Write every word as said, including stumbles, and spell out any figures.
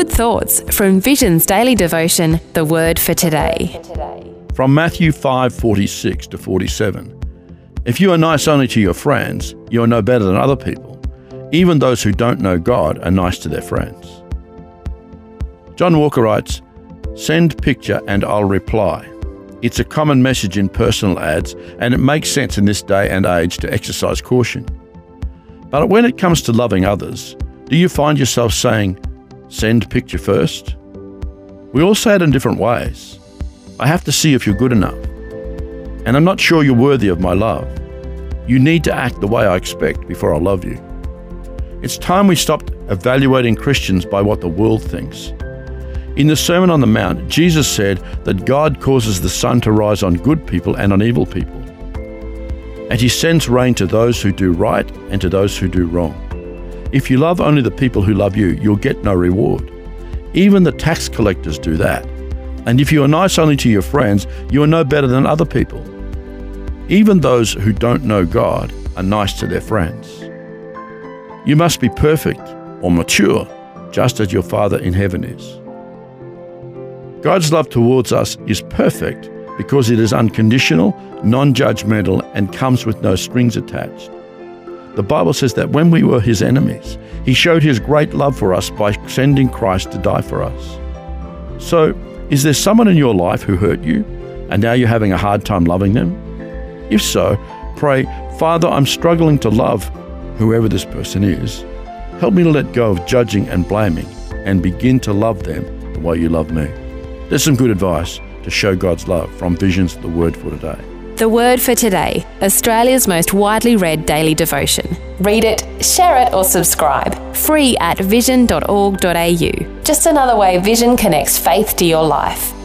good thoughts from Vision's daily devotion, The Word for Today. From Matthew five forty-six to forty-seven. If you are nice only to your friends, you are no better than other people. Even those who don't know God are nice to their friends. John Walker writes, "Send picture and I'll reply." It's a common message in personal ads, and it makes sense in this day and age to exercise caution. But when it comes to loving others, do you find yourself saying, "Send picture first"? We all say it in different ways. I have to see if you're good enough. And I'm not sure you're worthy of my love. You need to act the way I expect before I love you. It's time we stopped evaluating Christians by what the world thinks. In the Sermon on the Mount, Jesus said that God causes the sun to rise on good people and on evil people. And he sends rain to those who do right and to those who do wrong. If you love only the people who love you, you'll get no reward. Even the tax collectors do that. And if you are nice only to your friends, you are no better than other people. Even those who don't know God are nice to their friends. You must be perfect or mature, just as your Father in heaven is. God's love towards us is perfect because it is unconditional, non-judgmental, and comes with no strings attached. The Bible says that when we were his enemies, he showed his great love for us by sending Christ to die for us. So, is there someone in your life who hurt you, and now you're having a hard time loving them? If so, pray, "Father, I'm struggling to love whoever this person is. Help me to let go of judging and blaming and begin to love them the way you love me." There's some good advice to show God's love from Vision's The Word for Today. The Word for Today, Australia's most widely read daily devotion. Read it, share it or subscribe. Free at vision dot org dot a u. Just another way Vision connects faith to your life.